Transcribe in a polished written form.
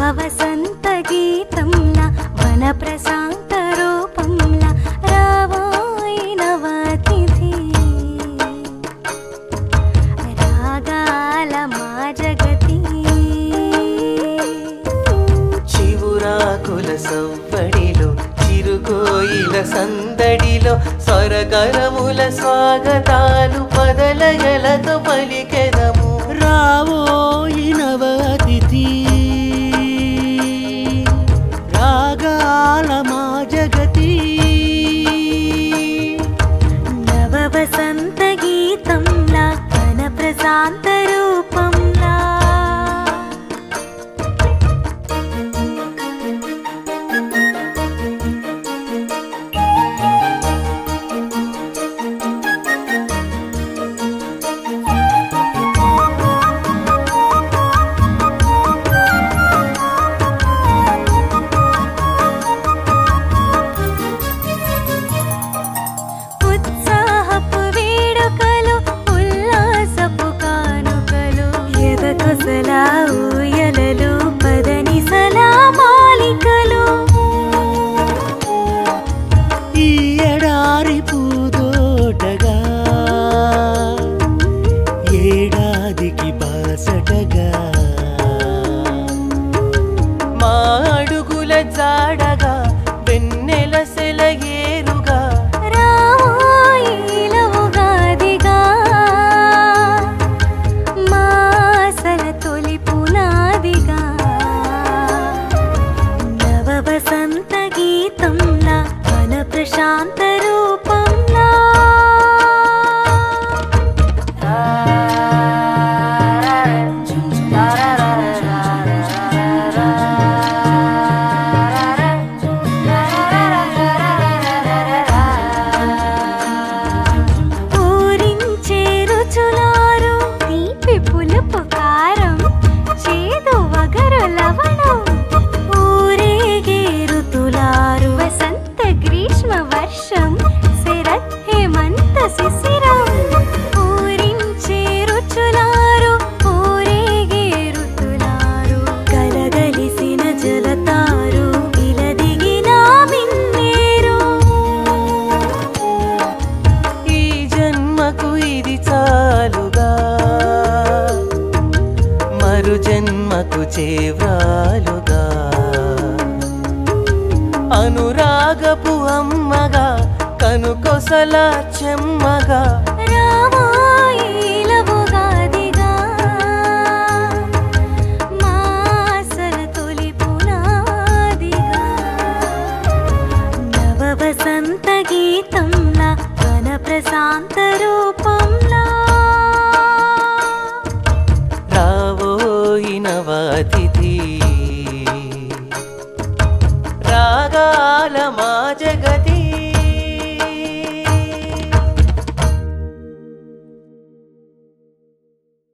వసంత గీతంలా వన ప్రశాంత రూపంలా రావోయి నవాతిథి రాగాల మా జగతి చివురాకుల సవ్వడిలో చిరుకోయిల సందడిలో స్వరగరముల స్వాగతాలు పదలయలతో పలికెదము రావోయి నవాతిథి రాగాల మా జగతి నవ వసంత గీతంలా వన ప్రశాంత రూపంలా ఉత్సాహపు వేడుకలు ఉల్లాసపు కానుకలు ఎదకొసలా ఊయలలు పదనిసలా మాలికలు ఈ ఎడారి పూదోటగా ఏడాదికి బాసటగా మా అడుగుల జాడగా వెన్నెల సెలయేరుగా రాయిలవుగాదిగా మాసల తొలి పునాదిగా నవ వసంత గీతంలా వన ప్రశాంత రూపంలా ఊరించే రుచులారు తీపి పులుపు కారం చేదు వగరు లవణం ఊరేగే ఋతులారు వసంత గ్రీష్మ వర్షం శరత్ హేమంత శిశిరం ఊరించే రుచులారు ఊరేగే ఋతులారు కలగలిసిన జలతారు ఇలదిగిన మిన్నేరు ఈ జన్మకు ఇది చాలుగా మరు జన్మకు చేవ్రాలుగా అనురాగపు అమ్మగా కనుకొసల చెమ్మగా రామాయిలవుగాదిగా మాసల తొలి పునాదిగా నవ వసంత గీతంలా వన ప్రశాంత రూపంలా రావోయి నవాతిథి